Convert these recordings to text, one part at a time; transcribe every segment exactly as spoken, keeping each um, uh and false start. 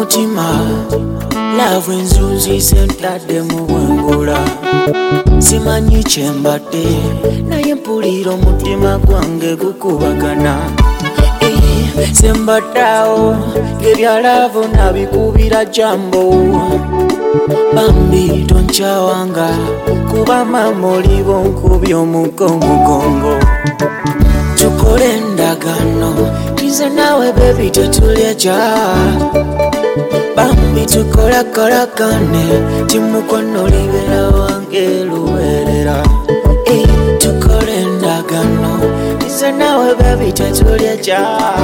mutima love enzunzi sentadde mu bwengula simanyi kyembadde naye mpulira omutima gwange gukubagana sembaddeawo ng'ebyalaavu nabikubira jambo bambi tonkyawanga kuba mama oli bonkubye omugongo tukole endagano tize nawe bebi tetulyeja bambi tukolakolakane timukono libera wange luberera tukole endagano tize nawe bebi tetulyeja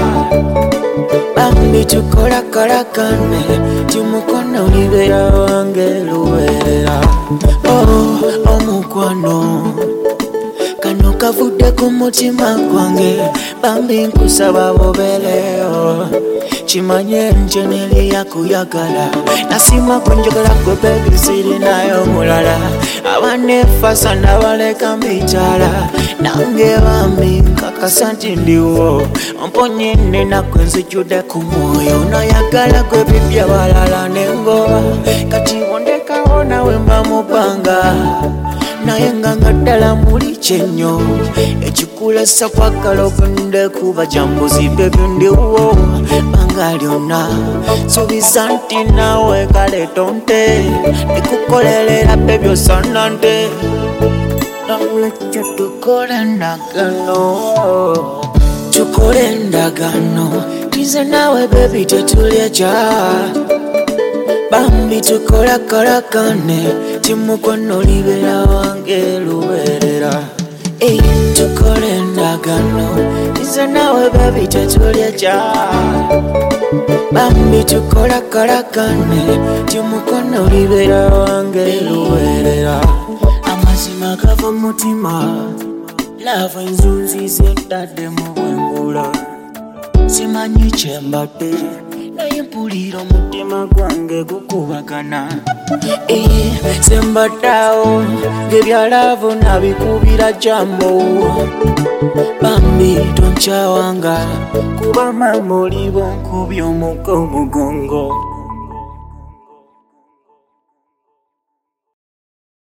bambi tukolakolakane timukono libera wange luberera oh omukwano kano kavudde ku mutima gwange bambi nkusaba bobereyo kimanye njeneri yakuyagala nasima kunjagala gwe bebi sirinayo mulala abanefasa nabaleka mbitala nange bambi nkakasa nti ndiwo omponye nenaku enzijjudde ku mwoyo noyagala gwe bibya balala nengoba kati wondekawo nawe mba mubanga naye nganga ddala muli kyenyo ekikulesa kwagala ogunde kuba jambuzi bebi ndiwo banga lyonna subiza nti nawe kale tonte nikukolelera bebi osana nte namulekye tukole endagano tukole endagano tize nawe bebi tetulyeja bambi tukolakolakane timukono libera wange luberera ey tukole endagano tize nawe bebi tetulyeja bambi tukolakolakane timukono libera wange luberera amazima gava mutima love enzunzi zentadde mu bwengula simanyi kyembadde naye mpulira omutima gwange gukubagana sembaddeawo ng'ebyalaavu nabikubira jambo bambi tonkyawanga kuba mama oli bonkubye omugongo